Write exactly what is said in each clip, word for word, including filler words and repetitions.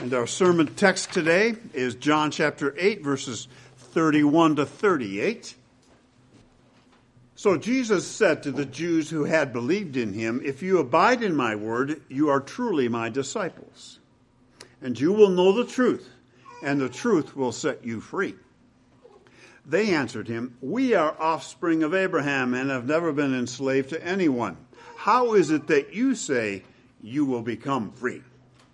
And our sermon text today is John chapter eight, verses thirty-one to thirty-eight. So Jesus said to the Jews who had believed in him, "If you abide in my word, you are truly my disciples. And you will know the truth, and the truth will set you free." They answered him, "We are offspring of Abraham and have never been enslaved to anyone. How is it that you say you will become free?"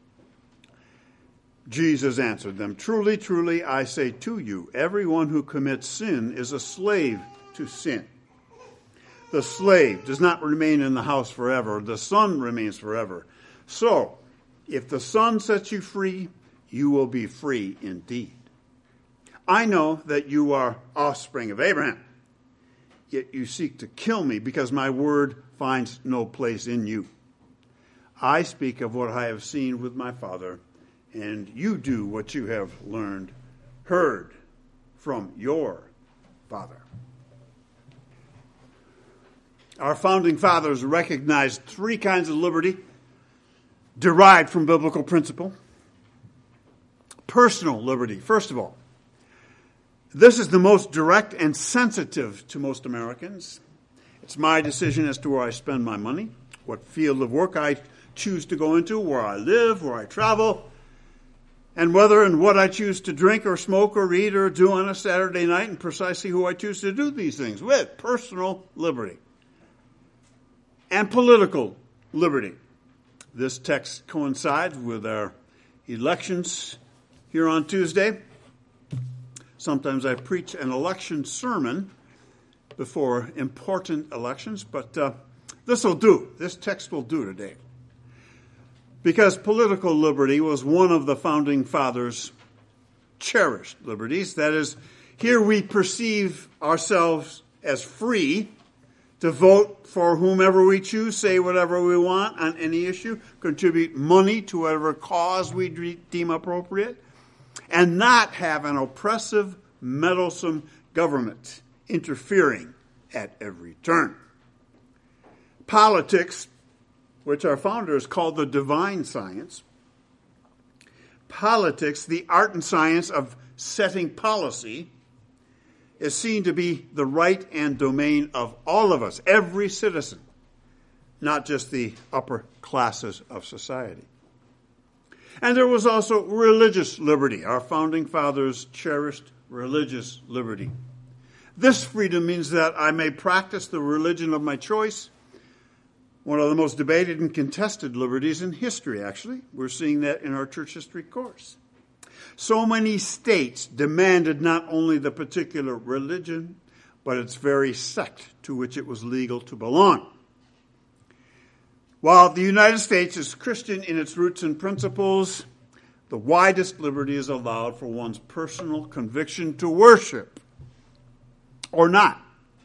Jesus answered them, "Truly, truly, I say to you, everyone who commits sin is a slave to sin. The slave does not remain in the house forever. The son remains forever. So, if the son sets you free, you will be free indeed. I know that you are offspring of Abraham, yet you seek to kill me because my word finds no place in you. I speak of what I have seen with my Father, and you do what you have learned, heard from your father." Our founding fathers recognized three kinds of liberty derived from biblical principle. Personal liberty, first of all. This is the most direct and sensitive to most Americans. It's my decision as to where I spend my money, what field of work I choose to go into, where I live, where I travel, and whether and what I choose to drink or smoke or eat or do on a Saturday night, and precisely who I choose to do these things with. Personal liberty. And political liberty. This text coincides with our elections here on Tuesday. Sometimes I preach an election sermon before important elections, but uh, this will do. This text will do today. Because political liberty was one of the founding fathers' cherished liberties. That is, here we perceive ourselves as free to vote for whomever we choose, say whatever we want on any issue, contribute money to whatever cause we deem appropriate, and not have an oppressive, meddlesome government interfering at every turn. Politics, which our founders called the divine science. Politics, the art and science of setting policy, is seen to be the right and domain of all of us, every citizen, not just the upper classes of society. And there was also religious liberty. Our founding fathers cherished religious liberty. This freedom means that I may practice the religion of my choice. One of the most debated and contested liberties in history, actually. We're seeing that in our church history course. So many states demanded not only the particular religion, but its very sect to which it was legal to belong. While the United States is Christian in its roots and principles, the widest liberty is allowed for one's personal conviction to worship or not.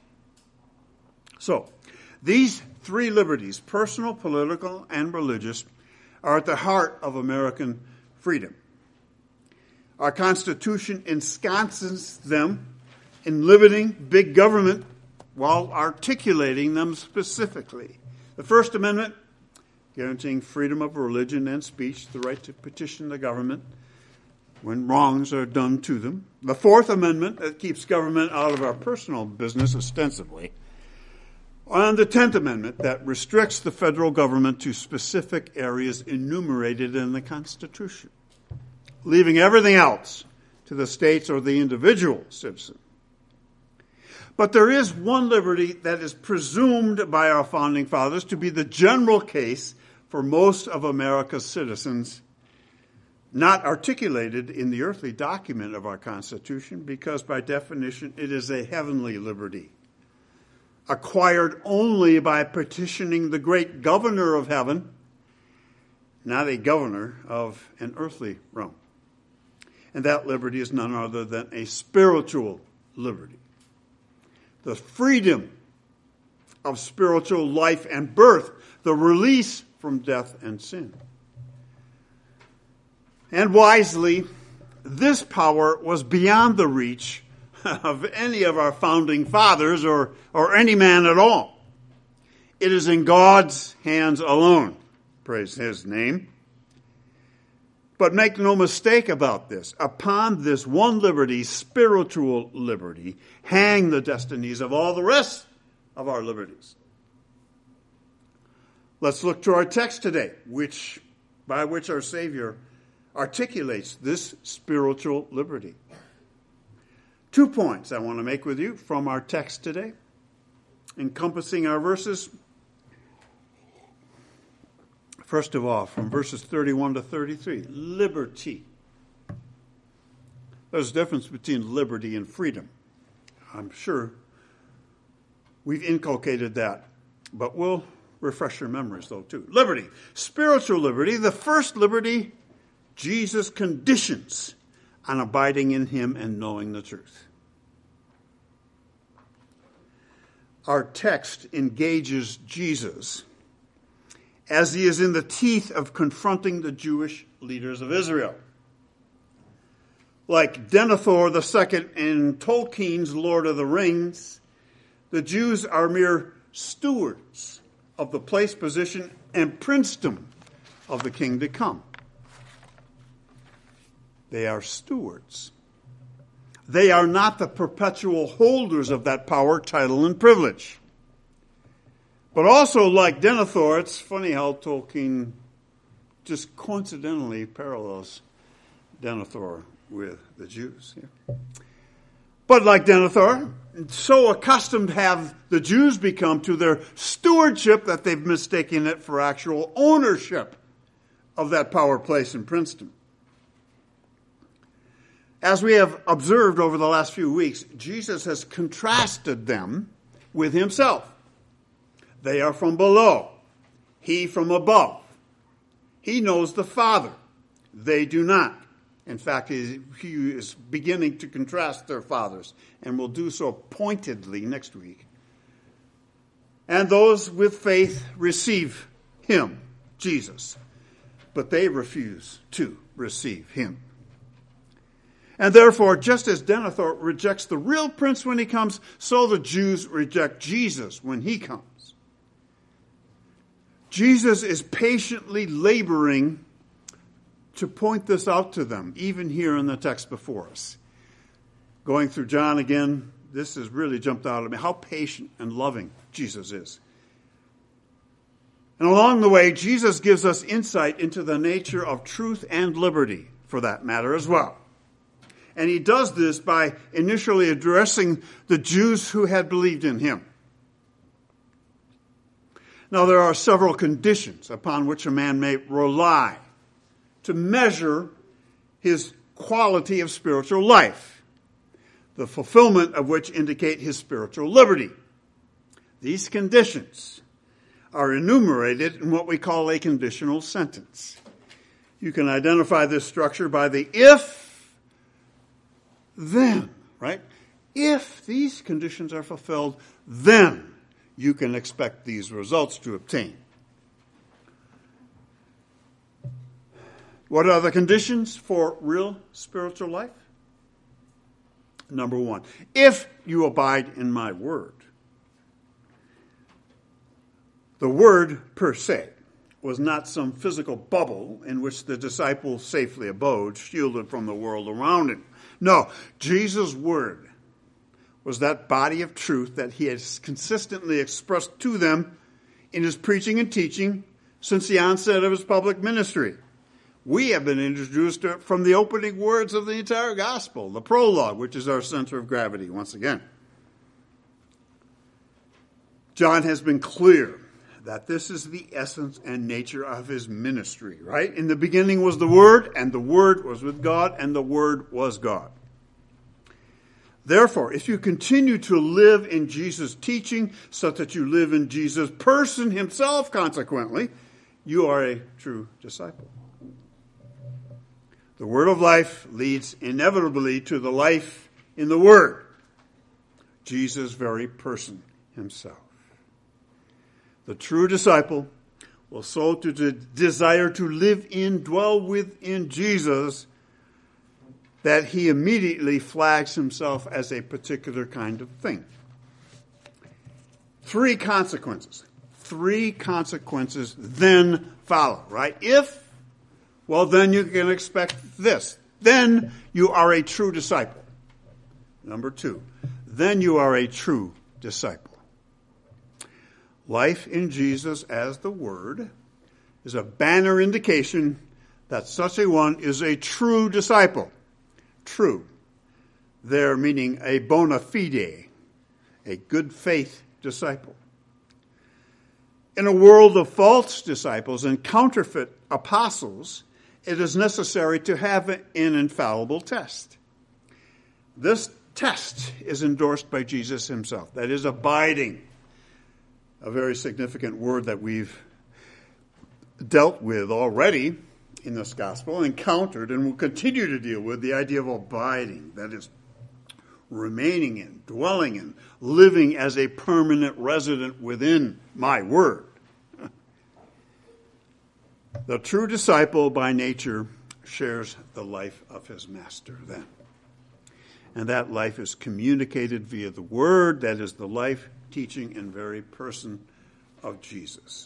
So, these three liberties, personal, political, and religious, are at the heart of American freedom. Our Constitution ensconces them in limiting big government while articulating them specifically. The First Amendment, guaranteeing freedom of religion and speech, the right to petition the government when wrongs are done to them. The Fourth Amendment, that keeps government out of our personal business ostensibly. And the Tenth Amendment, that restricts the federal government to specific areas enumerated in the Constitution, leaving everything else to the states or the individual citizen. But there is one liberty that is presumed by our founding fathers to be the general case for most of America's citizens, not articulated in the earthly document of our Constitution, because by definition it is a heavenly liberty, acquired only by petitioning the great governor of heaven, not a governor of an earthly realm. And that liberty is none other than a spiritual liberty. The freedom of spiritual life and birth, the release from death and sin. And wisely, this power was beyond the reach of any of our founding fathers or, or any man at all. It is in God's hands alone. Praise his name. But make no mistake about this. Upon this one liberty, spiritual liberty, hang the destinies of all the rest of our liberties. Let's look to our text today, which by which our Savior articulates this spiritual liberty. Two points I want to make with you from our text today, encompassing our verses. First of all, from verses thirty-one to thirty-three, liberty. There's a difference between liberty and freedom. I'm sure we've inculcated that, but we'll refresh your memories, though, too. Liberty, spiritual liberty, the first liberty Jesus conditions on abiding in him and knowing the truth. Our text engages Jesus as he is in the teeth of confronting the Jewish leaders of Israel. Like Denethor the Second in Tolkien's Lord of the Rings, the Jews are mere stewards of the place, position, and princedom of the king to come. They are stewards. They are not the perpetual holders of that power, title, and privilege. But also, like Denethor, it's funny how Tolkien just coincidentally parallels Denethor with the Jews. Yeah. But like Denethor, so accustomed have the Jews become to their stewardship that they've mistaken it for actual ownership of that power, place, and princedom. As we have observed over the last few weeks, Jesus has contrasted them with himself. They are from below, he from above. He knows the Father. They do not. In fact, he is beginning to contrast their fathers, and will do so pointedly next week. And those with faith receive him, Jesus, but they refuse to receive him. And therefore, just as Denethor rejects the real prince when he comes, so the Jews reject Jesus when he comes. Jesus is patiently laboring to point this out to them, even here in the text before us. Going through John again, this has really jumped out at me, how patient and loving Jesus is. And along the way, Jesus gives us insight into the nature of truth and liberty, for that matter as well. And he does this by initially addressing the Jews who had believed in him. Now, there are several conditions upon which a man may rely to measure his quality of spiritual life, the fulfillment of which indicate his spiritual liberty. These conditions are enumerated in what we call a conditional sentence. You can identify this structure by the if, then, right? If these conditions are fulfilled, then you can expect these results to obtain. What are the conditions for real spiritual life? Number one, if you abide in my word. The word per se was not some physical bubble in which the disciple safely abode, shielded from the world around him. No, Jesus' word was that body of truth that he has consistently expressed to them in his preaching and teaching since the onset of his public ministry. We have been introduced to it from the opening words of the entire gospel, the prologue, which is our center of gravity once again. John has been clear that this is the essence and nature of his ministry, right? In the beginning was the Word, and the Word was with God, and the Word was God. Therefore, if you continue to live in Jesus' teaching, such that you live in Jesus' person himself, consequently, you are a true disciple. The word of life leads inevitably to the life in the Word, Jesus' very person himself. The true disciple will so to de- desire to live in, dwell within Jesus, that he immediately flags himself as a particular kind of thing. Three consequences. Three consequences then follow, right? If well, then you can expect this. Then you are a true disciple. Number two, then you are a true disciple. Life in Jesus as the Word is a banner indication that such a one is a true disciple. True. There meaning a bona fide, a good faith disciple. In a world of false disciples and counterfeit apostles, it is necessary to have an infallible test. This test is endorsed by Jesus himself. That is abiding, a very significant word that we've dealt with already in this gospel, encountered, and will continue to deal with the idea of abiding. That is, remaining in, dwelling in, living as a permanent resident within my word. The true disciple by nature shares the life of his master then. And that life is communicated via the word, that is the life, teaching, and very person of Jesus.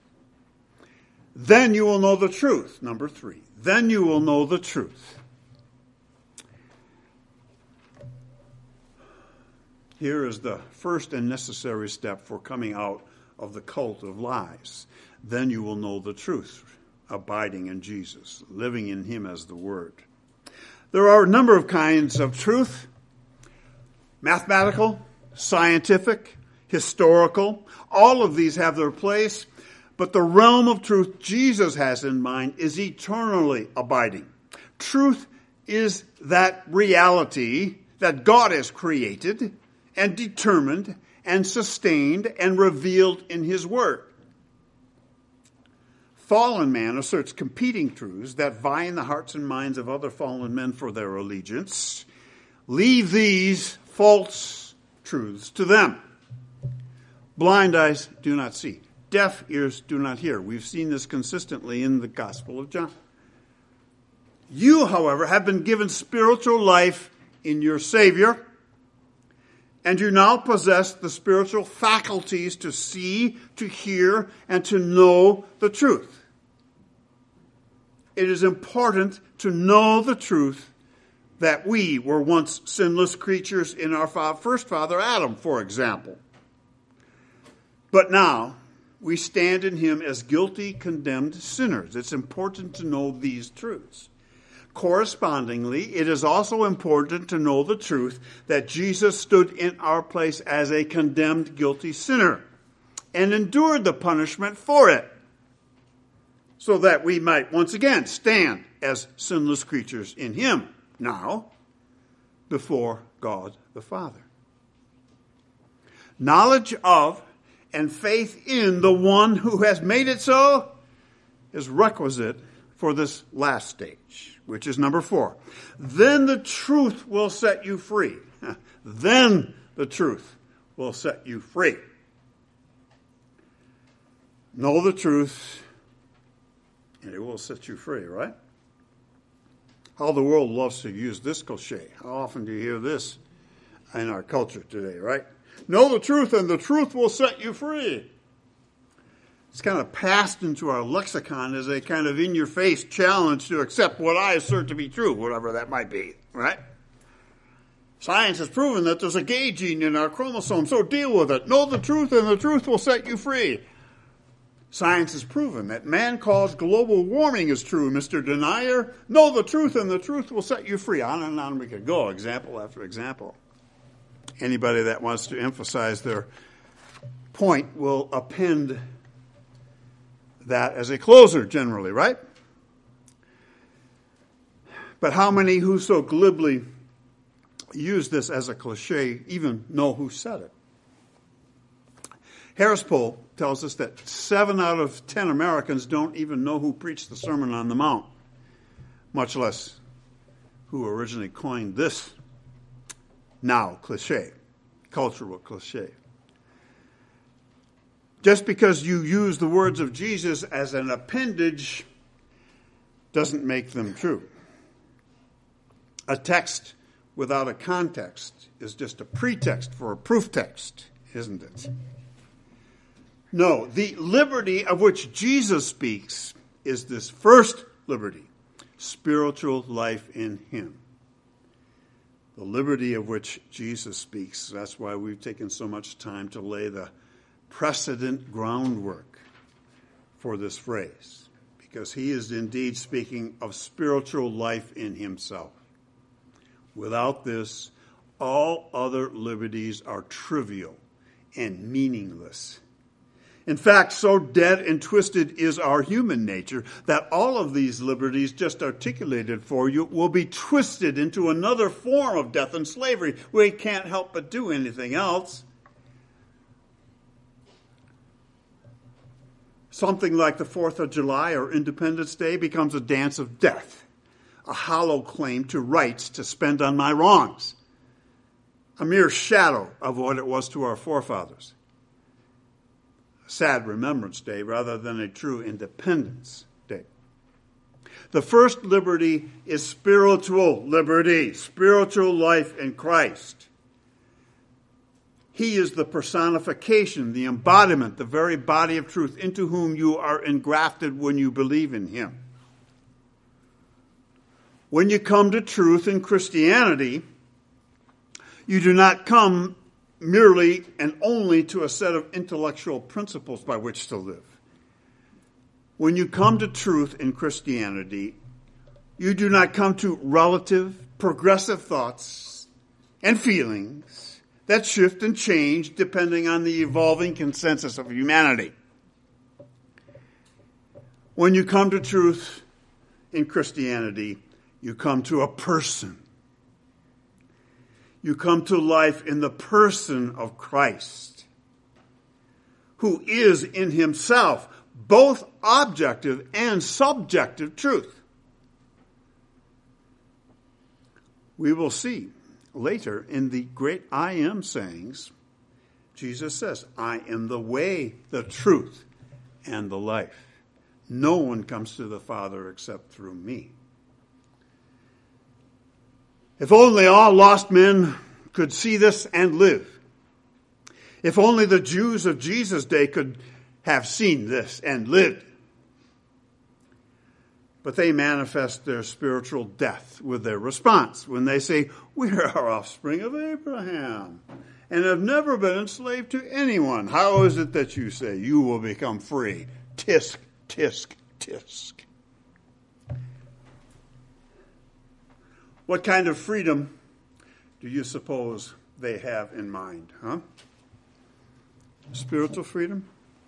Then you will know the truth. Number three. Then you will know the truth. Here is the first and necessary step for coming out of the cult of lies. Then you will know the truth, abiding in Jesus, living in him as the Word. There are a number of kinds of truth: mathematical, scientific, historical. All of these have their place, but the realm of truth Jesus has in mind is eternally abiding. Truth is that reality that God has created and determined and sustained and revealed in his word. Fallen man asserts competing truths that vie in the hearts and minds of other fallen men for their allegiance. Leave these false truths to them. Blind eyes do not see. Deaf ears do not hear. We've seen this consistently in the Gospel of John. You, however, have been given spiritual life in your Savior, and you now possess the spiritual faculties to see, to hear, and to know the truth. It is important to know the truth that we were once sinless creatures in our first father Adam, for example. But now we stand in him as guilty, condemned sinners. It's important to know these truths. Correspondingly, it is also important to know the truth that Jesus stood in our place as a condemned, guilty sinner and endured the punishment for it, so that we might once again stand as sinless creatures in him now before God the Father. Knowledge of and faith in the one who has made it so is requisite for this last stage, which is number four. Then the truth will set you free. Then the truth will set you free. Know the truth, and it will set you free, right? How the world loves to use this cliche. How often do you hear this in our culture today, right? Know the truth, and the truth will set you free. It's kind of passed into our lexicon as a kind of in-your-face challenge to accept what I assert to be true, whatever that might be, right? Science has proven that there's a gay gene in our chromosome, so deal with it. Know the truth, and the truth will set you free. Science has proven that man-caused global warming is true, Mister Denier. Know the truth, and the truth will set you free. On and on we could go, example after example. Anybody that wants to emphasize their point will append that as a closer, generally, right? But how many who so glibly use this as a cliche even know who said it? Harris Poll tells us that seven out of ten Americans don't even know who preached the Sermon on the Mount, much less who originally coined this now cliche, cultural cliche. Just because you use the words of Jesus as an appendage doesn't make them true. A text without a context is just a pretext for a proof text, isn't it? No, the liberty of which Jesus speaks is this first liberty, spiritual life in him. The liberty of which Jesus speaks. That's why we've taken so much time to lay the precedent groundwork for this phrase, because he is indeed speaking of spiritual life in himself. Without this, all other liberties are trivial and meaningless. In fact, so dead and twisted is our human nature that all of these liberties just articulated for you will be twisted into another form of death and slavery. We can't help but do anything else. Something like the fourth of July or Independence Day becomes a dance of death, a hollow claim to rights to spend on my wrongs, a mere shadow of what it was to our forefathers. Sad Remembrance Day rather than a true Independence Day. The first liberty is spiritual liberty, spiritual life in Christ. He is the personification, the embodiment, the very body of truth into whom you are engrafted when you believe in him. When you come to truth in Christianity, you do not come merely and only to a set of intellectual principles by which to live. When you come to truth in Christianity, you do not come to relative, progressive thoughts and feelings that shift and change depending on the evolving consensus of humanity. When you come to truth in Christianity, you come to a person. You come to life in the person of Christ, who is in himself both objective and subjective truth. We will see later in the great I am sayings, Jesus says, I am the way, the truth, and the life. No one comes to the Father except through me. If only all lost men could see this and live. If only the Jews of Jesus' day could have seen this and lived. But they manifest their spiritual death with their response when they say, we are offspring of Abraham and have never been enslaved to anyone. How is it that you say you will become free? Tisk, tisk, tisk. What kind of freedom do you suppose they have in mind, huh? Spiritual freedom?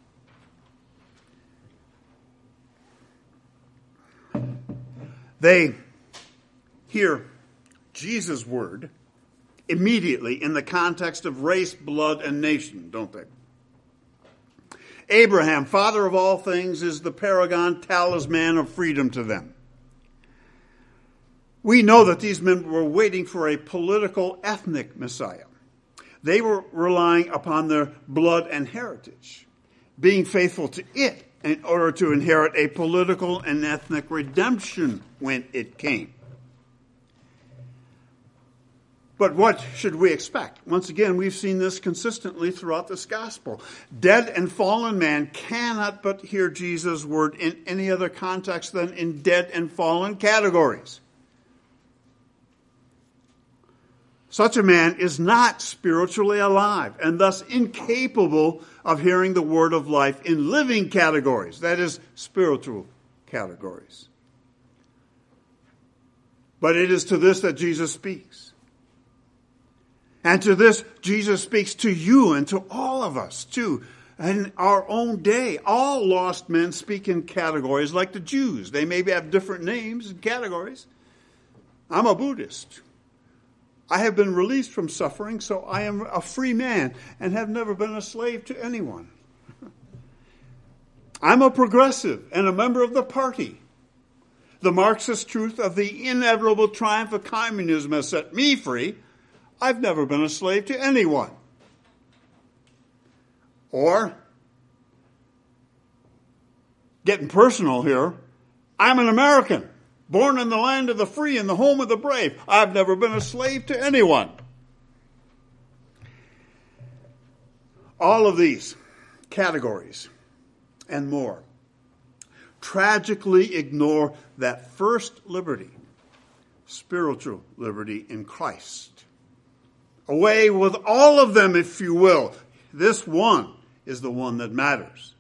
They hear Jesus' word immediately in the context of race, blood, and nation, don't they? Abraham, father of all things, is the paragon talisman of freedom to them. We know that these men were waiting for a political, ethnic Messiah. They were relying upon their blood and heritage, being faithful to it in order to inherit a political and ethnic redemption when it came. But what should we expect? Once again, we've seen this consistently throughout this gospel. Dead and fallen man cannot but hear Jesus' word in any other context than in dead and fallen categories. Such a man is not spiritually alive and thus incapable of hearing the word of life in living categories, that is, spiritual categories. But it is to this that Jesus speaks. And to this, Jesus speaks to you and to all of us, too. In our own day, all lost men speak in categories like the Jews. They maybe have different names and categories. I'm a Buddhist. I have been released from suffering, so I am a free man and have never been a slave to anyone. I'm a progressive and a member of the party. The Marxist truth of the inevitable triumph of communism has set me free. I've never been a slave to anyone. Or, getting personal here, I'm an American. Born in the land of the free and the home of the brave. I've never been a slave to anyone. All of these categories and more tragically ignore that first liberty, spiritual liberty in Christ. Away with all of them, if you will. This one is the one that matters.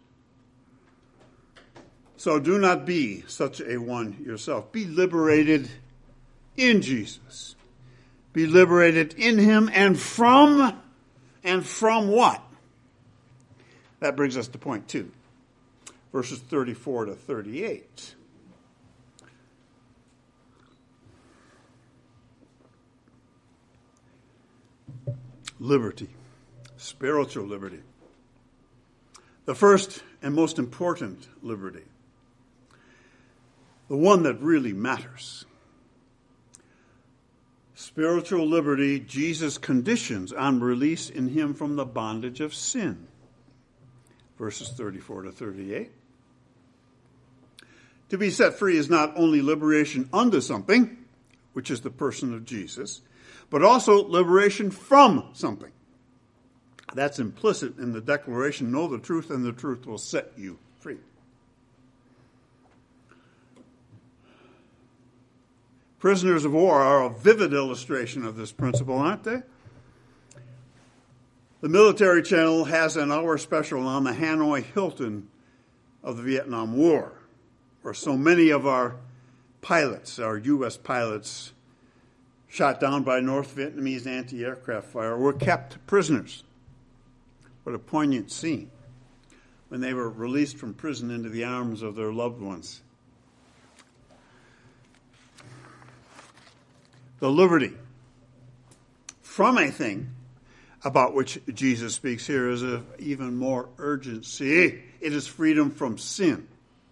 So do not be such a one yourself. Be liberated in Jesus. Be liberated in him and from, and from what? That brings us to point two. Verses thirty-four to thirty-eight. Liberty. Spiritual liberty. The first and most important liberty. The one that really matters. Spiritual liberty, Jesus conditions on release in him from the bondage of sin. Verses thirty-four to thirty-eight. To be set free is not only liberation unto something, which is the person of Jesus, but also liberation from something. That's implicit in the declaration, know the truth and the truth will set you free. Prisoners of war are a vivid illustration of this principle, aren't they? The Military Channel has an hour special on the Hanoi Hilton of the Vietnam War, where so many of our pilots, our U S pilots, shot down by North Vietnamese anti-aircraft fire, were kept prisoners. What a poignant scene when they were released from prison into the arms of their loved ones. The liberty from a thing about which Jesus speaks here is of even more urgency. It is freedom from sin.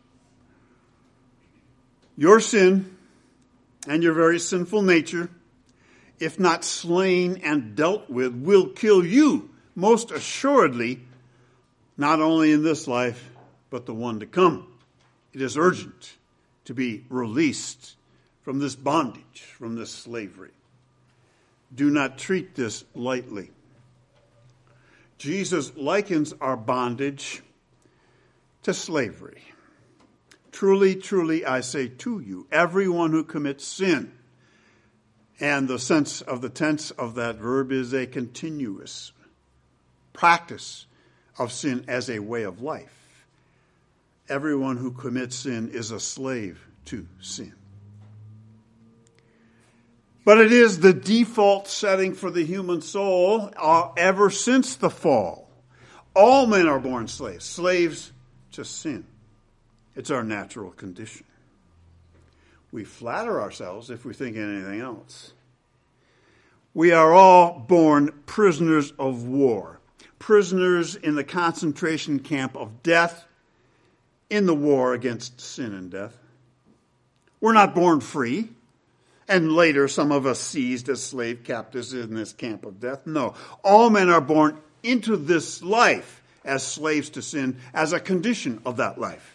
Your sin and your very sinful nature, if not slain and dealt with, will kill you most assuredly, not only in this life, but the one to come. It is urgent to be released from this bondage, from this slavery. Do not treat this lightly. Jesus likens our bondage to slavery. Truly, truly, I say to you, everyone who commits sin, and the sense of the tense of that verb is a continuous practice of sin as a way of life. Everyone who commits sin is a slave to sin. But it is the default setting for the human soul uh, ever since the fall. All men are born slaves, slaves to sin. It's our natural condition. We flatter ourselves if we think anything else. We are all born prisoners of war, prisoners in the concentration camp of death, in the war against sin and death. We're not born free, and later some of us seized as slave captives in this camp of death. No, all men are born into this life as slaves to sin, as a condition of that life.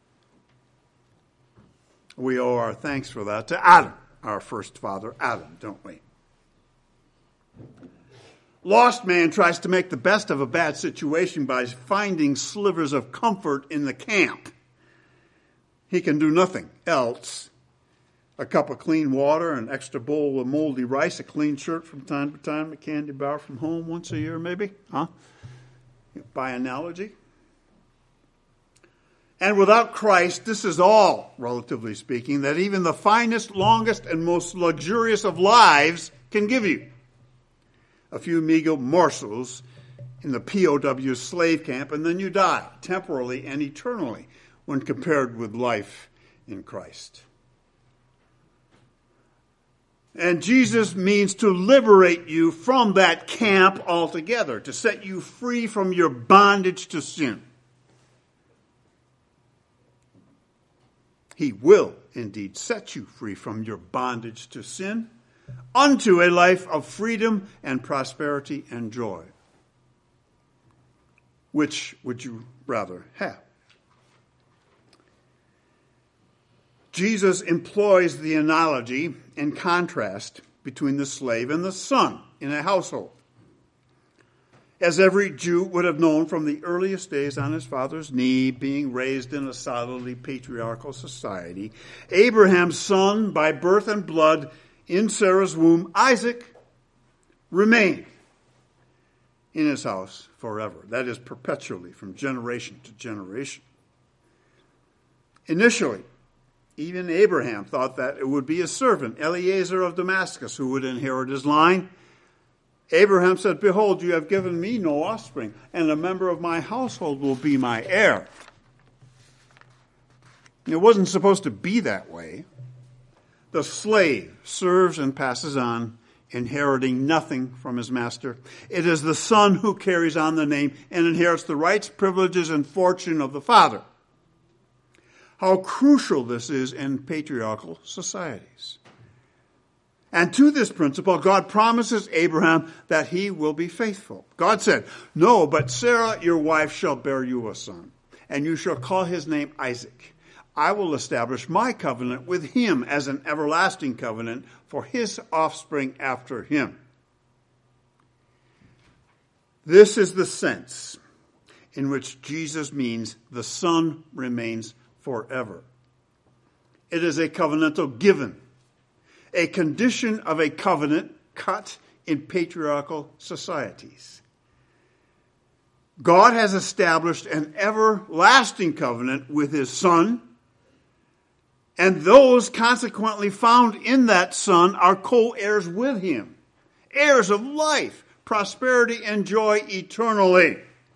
We owe our thanks for that to Adam, our first father, Adam, don't we? Lost man tries to make the best of a bad situation by finding slivers of comfort in the camp. He can do nothing else. A cup of clean water, an extra bowl of moldy rice, a clean shirt from time to time, a candy bar from home once a year maybe, huh? By analogy. And without Christ, this is all, relatively speaking, that even the finest, longest, and most luxurious of lives can give you. A few meager morsels in the P O W slave camp, and then you die, temporally and eternally, when compared with life in Christ. And Jesus means to liberate you from that camp altogether, to set you free from your bondage to sin. He will indeed set you free from your bondage to sin unto a life of freedom and prosperity and joy. Which would you rather have? Jesus employs the analogy and contrast between the slave and the son in a household. as every Jew would have known from the earliest days on his father's knee, being raised in a solidly patriarchal society, Abraham's son by birth and blood in Sarah's womb, Isaac, remained in his house forever. That is, perpetually, from generation to generation. Initially, even Abraham thought that it would be his servant, Eliezer of Damascus, who would inherit his line. Abraham said, "Behold, you have given me no offspring, and a member of my household will be my heir." It wasn't supposed to be that way. The slave serves and passes on, inheriting nothing from his master. It is the son who carries on the name and inherits the rights, privileges, and fortune of the father. How crucial this is in patriarchal societies. And to this principle, God promises Abraham that he will be faithful. God said, "No, but Sarah, your wife, shall bear you a son, and you shall call his name Isaac. I will establish my covenant with him as an everlasting covenant for his offspring after him." This is the sense in which Jesus means the Son remains forever. It is a covenantal given, a condition of a covenant cut in patriarchal societies. God has established an everlasting covenant with his Son, and those consequently found in that Son are co-heirs with him, heirs of life, prosperity, and joy eternally.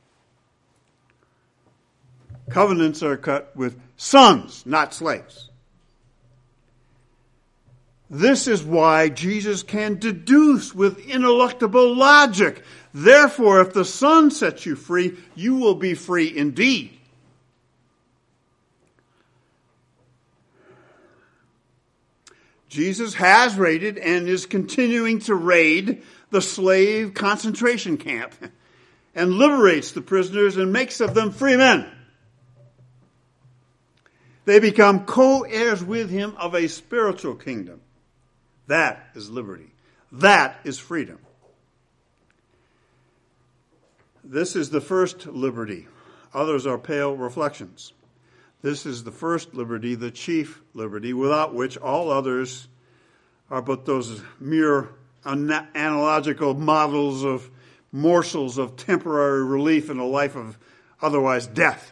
Covenants are cut with sons, not slaves. This is why Jesus can deduce with ineluctable logic, "Therefore, if the Son sets you free, you will be free indeed." Jesus has raided and is continuing to raid the slave concentration camp and liberates the prisoners and makes of them free men. They become co-heirs with him of a spiritual kingdom. That is liberty. That is freedom. This is the first liberty. Others are pale reflections. This is the first liberty, the chief liberty, without which all others are but those mere analogical models of morsels of temporary relief in a life of otherwise death.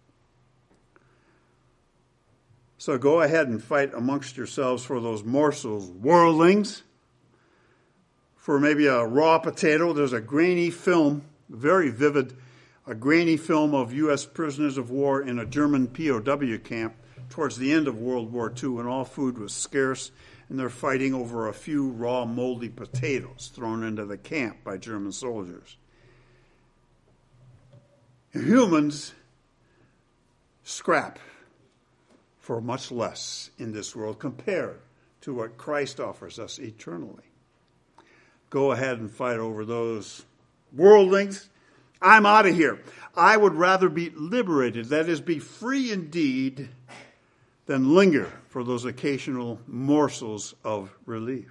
So go ahead and fight amongst yourselves for those morsels, worldlings. For maybe a raw potato, there's a grainy film, very vivid, a grainy film of U S prisoners of war in a German P O W camp towards the end of World War Two when all food was scarce, and they're fighting over a few raw, moldy potatoes thrown into the camp by German soldiers. Humans scrap for much less in this world compared to what Christ offers us eternally. Go ahead and fight over those worldlings. I'm out of here. I would rather be liberated, that is, be free indeed, than linger for those occasional morsels of relief.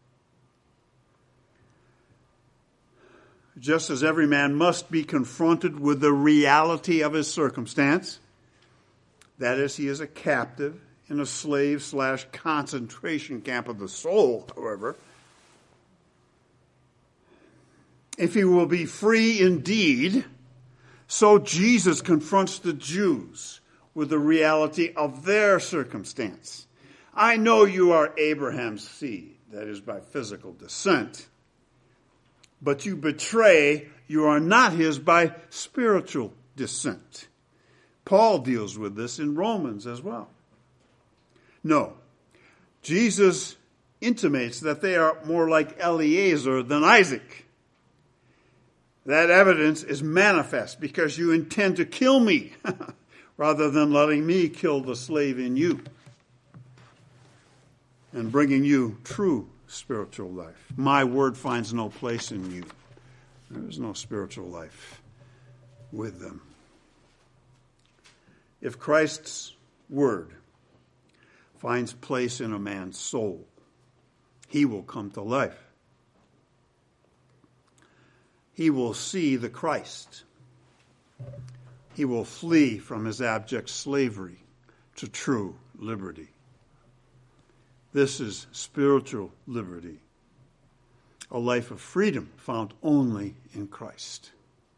Just as every man must be confronted with the reality of his circumstance, that is, he is a captive in a slave slash concentration camp of the soul, however, if he will be free indeed, so Jesus confronts the Jews with the reality of their circumstance. I know you are Abraham's seed, that is, by physical descent, but you betray you are not his by spiritual descent. Paul deals with this in Romans as well. No, Jesus intimates that they are more like Eliezer than Isaac. That evidence is manifest because you intend to kill me rather than letting me kill the slave in you and bringing you true spiritual life. My word finds no place in you. There is no spiritual life with them. If Christ's word finds place in a man's soul, he will come to life. he will see the Christ. He will flee from his abject slavery to true liberty. This is spiritual liberty, a life of freedom found only in Christ.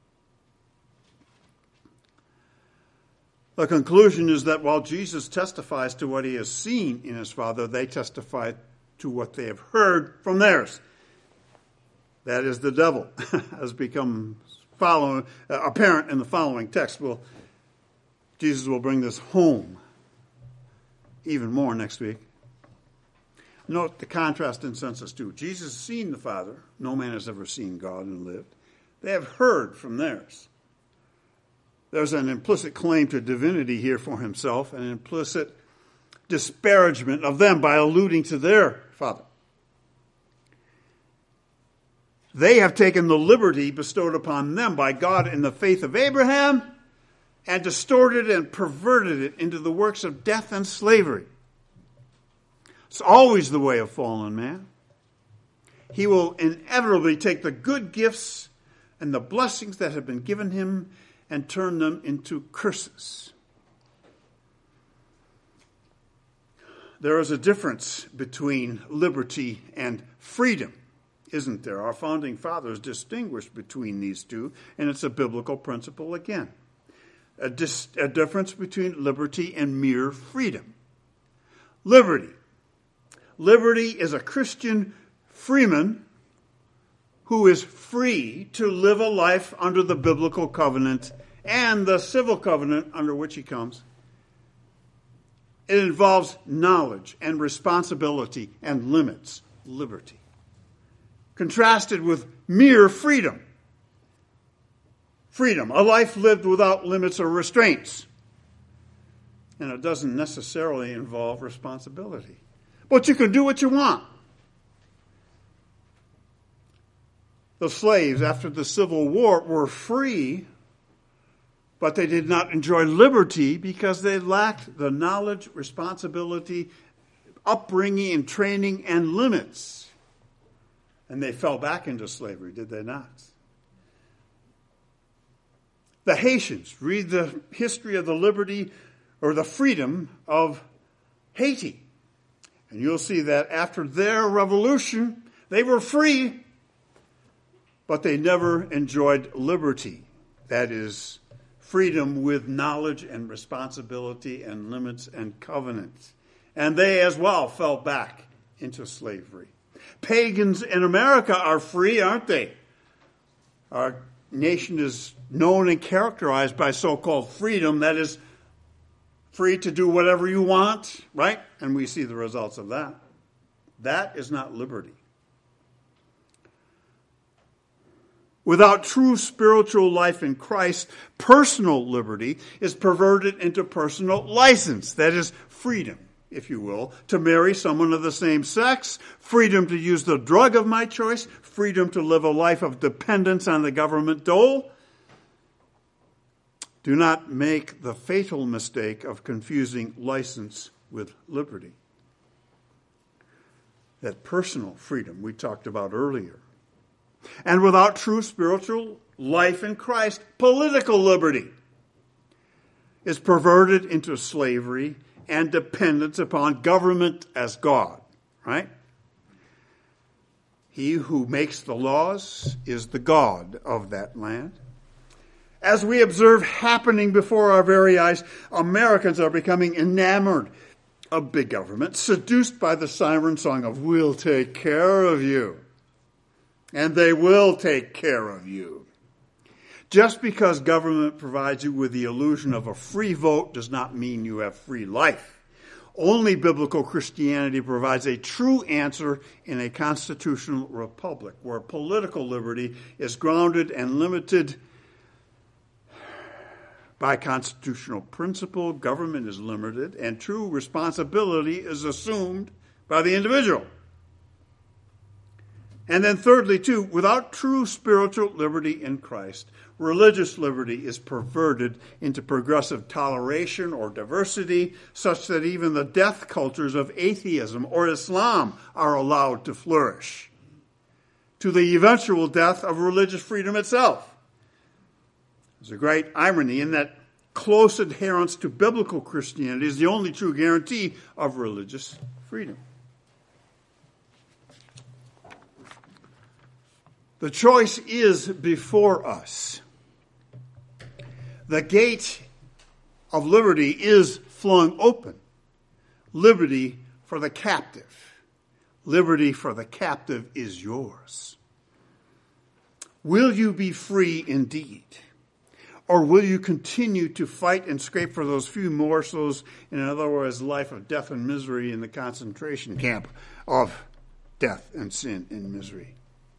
The conclusion is that while Jesus testifies to what he has seen in his Father, they testify to what they have heard from theirs. That is, the devil has become follow, uh, apparent in the following text. Well, Jesus will bring this home even more next week. Note the contrast in census two. Jesus has seen the Father. No man has ever seen God and lived. They have heard from theirs. There's an implicit claim to divinity here for himself, an implicit disparagement of them by alluding to their Father. They have taken the liberty bestowed upon them by God in the faith of Abraham and distorted and perverted it into the works of death and slavery. It's always the way of fallen man. He will inevitably take the good gifts and the blessings that have been given him and turn them into curses. There is a difference between liberty and freedom, isn't there? Our founding fathers distinguished between these two, and it's a biblical principle again. A, dis- a difference between liberty and mere freedom. Liberty. Liberty is a Christian freeman who is free to live a life under the biblical covenant and the civil covenant under which he comes. It involves knowledge and responsibility and limits liberty, contrasted with mere freedom. Freedom, a life lived without limits or restraints. And it doesn't necessarily involve responsibility. But you can do what you want. The slaves after the Civil War were free, but they did not enjoy liberty because they lacked the knowledge, responsibility, upbringing, and training, and limits. And they fell back into slavery, did they not? The Haitians, read the history of the liberty or the freedom of Haiti. And you'll see that after their revolution, they were free, but they never enjoyed liberty. That is, freedom with knowledge and responsibility and limits and covenants. And they as well fell back into slavery. Pagans in America are free, aren't they? Our nation is known and characterized by so-called freedom, that is, free to do whatever you want, right? And we see the results of that. That is not liberty. Without true spiritual life in Christ, personal liberty is perverted into personal license. That is freedom, if you will, to marry someone of the same sex, freedom to use the drug of my choice, freedom to live a life of dependence on the government dole. Do not make the fatal mistake of confusing license with liberty. That personal freedom we talked about earlier. And without true spiritual life in Christ, political liberty is perverted into slavery and dependence upon government as God, right? He who makes the laws is the God of that land. As we observe happening before our very eyes, Americans are becoming enamored of big government, seduced by the siren song of "We'll take care of you." And they will take care of you. Just because government provides you with the illusion of a free vote does not mean you have free life. Only biblical Christianity provides a true answer in a constitutional republic where political liberty is grounded and limited by constitutional principle, government is limited, and true responsibility is assumed by the individual. And then thirdly, too, without true spiritual liberty in Christ, religious liberty is perverted into progressive toleration or diversity, such that even the death cultures of atheism or Islam are allowed to flourish. to the eventual death of religious freedom itself. There's a great irony in that close adherence to biblical Christianity is the only true guarantee of religious freedom. The choice is before us. The gate of liberty is flung open. Liberty for the captive. Liberty for the captive is yours. Will you be free indeed? Or will you continue to fight and scrape for those few morsels, in other words, life of death and misery in the concentration camp of death and sin and misery?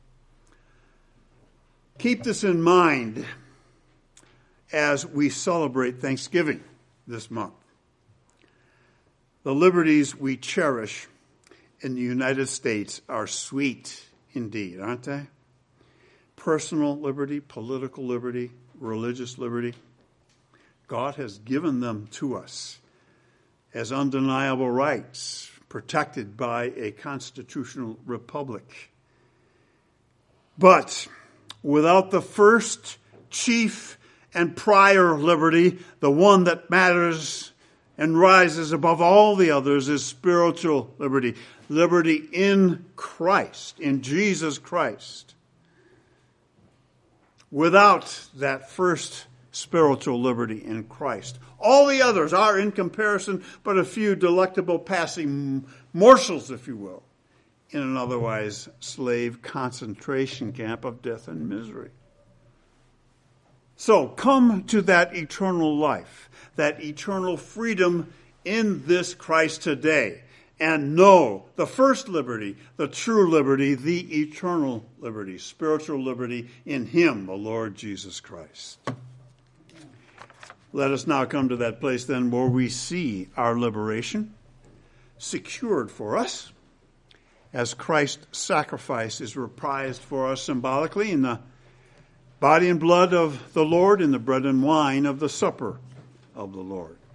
Keep this in mind as we celebrate Thanksgiving this month. The liberties we cherish in the United States are sweet indeed, aren't they? Personal liberty, political liberty, religious liberty. God has given them to us as undeniable rights, protected by a constitutional republic. But without the first, chief, and prior liberty, the one that matters and rises above all the others, is spiritual liberty. Liberty in Christ, in Jesus Christ. Without that first spiritual liberty in Christ, all the others are, in comparison, but a few delectable passing morsels, if you will, in an otherwise slave concentration camp of death and misery. So come to that eternal life, that eternal freedom in this Christ today, and know the first liberty, the true liberty, the eternal liberty, spiritual liberty in Him, the Lord Jesus Christ. Let us now come to that place then where we see our liberation secured for us as Christ's sacrifice is reprised for us symbolically in the body and blood of the Lord, in the bread and wine of the supper of the Lord.